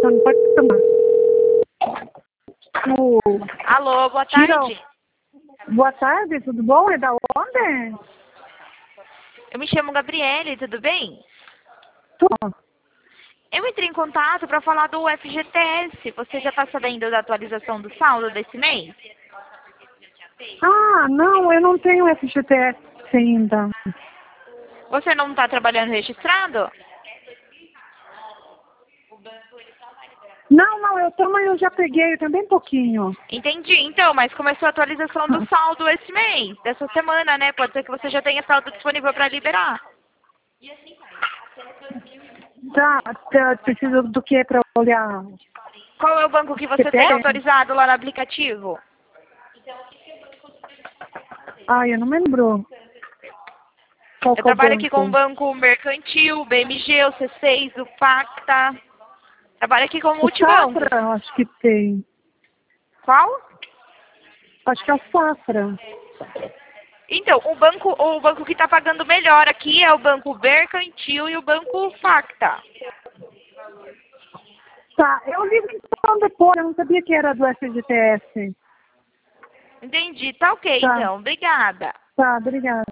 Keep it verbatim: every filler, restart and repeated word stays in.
Então não pode tomar. O... Alô, boa Tira... tarde. Boa tarde, tudo bom? É da onde? Eu me chamo Gabriele, tudo bem? Tô. Eu entrei em contato para falar do F G T S. Você já está sabendo da atualização do saldo desse mês? Ah, não, eu não tenho F G T S ainda. Você não está trabalhando registrado? Não, não, eu tô, mas eu já peguei também pouquinho. Entendi. Então, mas começou a atualização do saldo esse mês, dessa semana, né? Pode ser que você já tenha saldo disponível para liberar. Tá, tá, preciso do que para olhar? Qual é o banco que você tem C P F? autorizado lá no aplicativo? Ai, eu não me lembro. Qual Eu que é o trabalho aqui com o banco? Banco Mercantil, o B M G, o C seis, o Pacta. Trabalho aqui com o O Multibanco. Safra, acho que tem. Qual? Acho que é o Safra. Então, o banco, o banco que está pagando melhor aqui é o Banco Mercantil e o Banco Pacta. Tá, eu ligo então depois, eu não sabia que era do F G T S. Entendi. Tá ok, Tá, então. Obrigada. tá, obrigada.